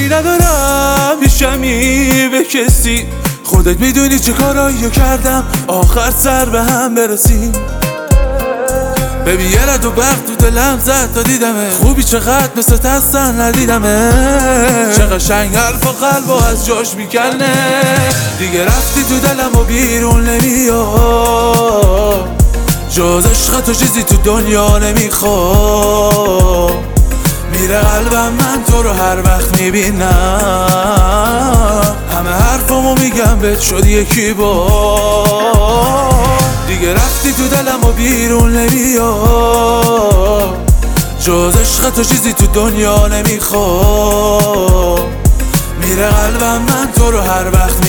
کاری ندارم پیشمی به کسی، خودت میدونی چه کارایی کردم آخر سر به هم برسیم. ببین یه رد و برق تو دلم زد تا دیدمه، خوبی چقدر مثل تستن ندیدمه، چه قشنگ حرف و قلبو از جاش میکنه. دیگه رفتی تو دلم و بیرون نمیاد، جز عشق تو چیزی تو دنیا نمیخواد. میره قلبم من تو رو هر وقت میبینم، همه حرفامو میگم بهت شد یکی با. دیگه رفتی تو دلم و بیرون نمیاد، جز عشق تو چیزی تو دنیا نمیخواد. میره قلبم من تو رو هر وقت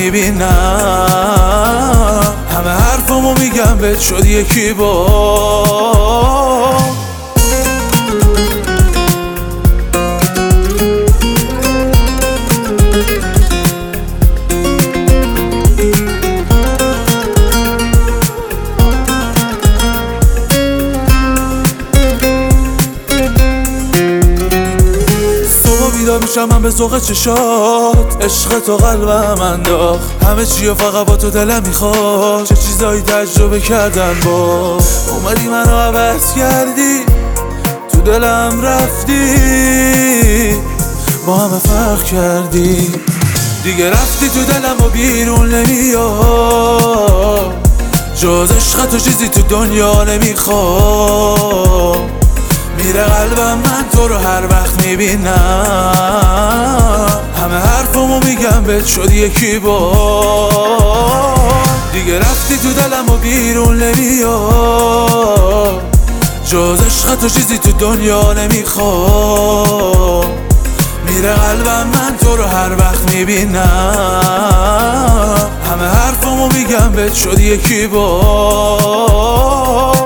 میبینم، همه حرفامو میگم بهت شد یکی با. بیدار میشم من به ذوق چشات، عشق تو قلبم انداخت، همه چیو فقط با تو دلم میخواد. چه چیزایی تجربه کردن با اومدی منو عوض کردی، تو دلم رفتی با همه فرق کردی. دیگه رفتی تو دلم و بیرون نمیاد، جز عشق تو چیزی تو دنیا نمیخواد. میره قلبم من تو رو هر وقت میبینم، همه حرفامو میگم بهت شد یکی با. دیگه رفتی تو دلم و بیرون نمیاد، جز عشق تو چیزی تو دنیا نمیخواد. میره قلبم من تو رو هر وقت میبینم، همه حرفامو میگم بهت شد یکی با.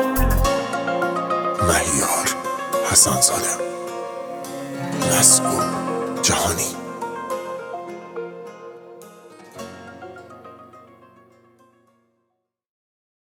مهیار حسن زاده، مسئول جهانی.